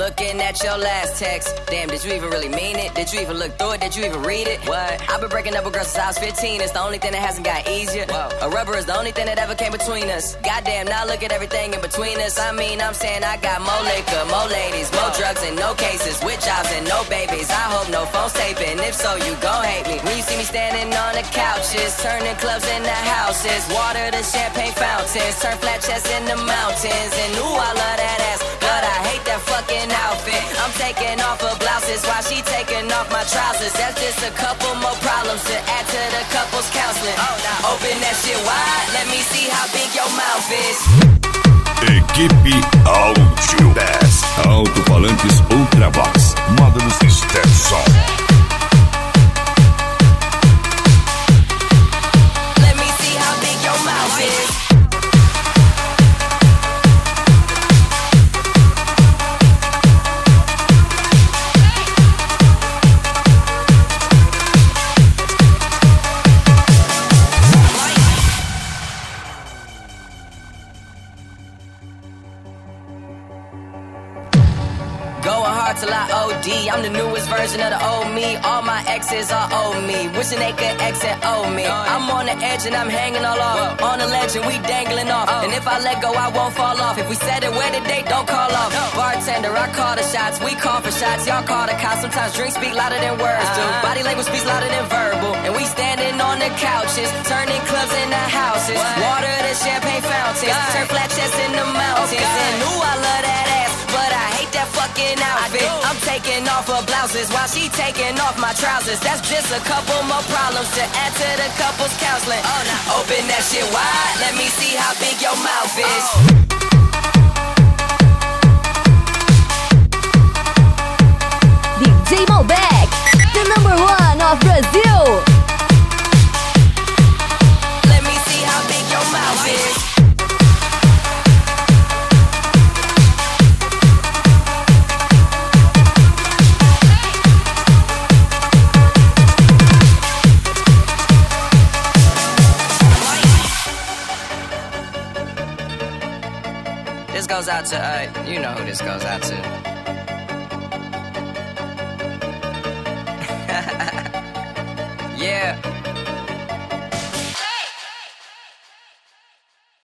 Looking at your last text. Damn, did you even really mean it? Did you even look through it? Did you even read it? What? I've been breaking up with girls since I was 15. It's the only thing that hasn't got easier. Whoa. A rubber is the only thing that ever came between us. Goddamn, now look at everything in between us. I mean, I'm saying I got more liquor, more ladies, more drugs and no cases, with jobs and no babies. I hope no phone's taping. If so, you gon' hate me. When you see me standing on the couches, turning clubs into houses, water to champagne fountains, turn flat chests into mountains. And ooh, I love that ass, but I hate that fucking outfit. I'm taking off her blouses while she taking off my trousers. That's just a couple more problems to add to the couple's counseling. Oh, now open that shit wide, let me see how big your mouth is. Equipe Áudio 10. Alto-falantes Ultravox. Módulos Stetson. Let me see how big your mouth is. Going hard till I OD. I'm the newest version of the old me. All my exes are old me, wishing they could exit old me. I'm on the edge and I'm hanging all off. On the ledge and we dangling off. And if I let go, I won't fall off. If we said it, where the date, don't call off. Bartender, I call the shots. We call for shots, y'all call the cops. Sometimes drinks speak louder than words do. Body language speaks louder than verbal. And we standing on the couches, turning clubs into houses, water to champagne fountains, turn flat chests into mountains. And ooh, I love that ass, but I hate that fucking outfit. I'm taking off her blouses while she taking off my trousers. That's just a couple more problems to add to the couple's counseling. Oh, now open that shit wide, let me see how big your mouth is. DJ Malbec, the #1 of Brazil. Let me see how big your mouth is. This goes out to, you know who this goes out to. Yeah.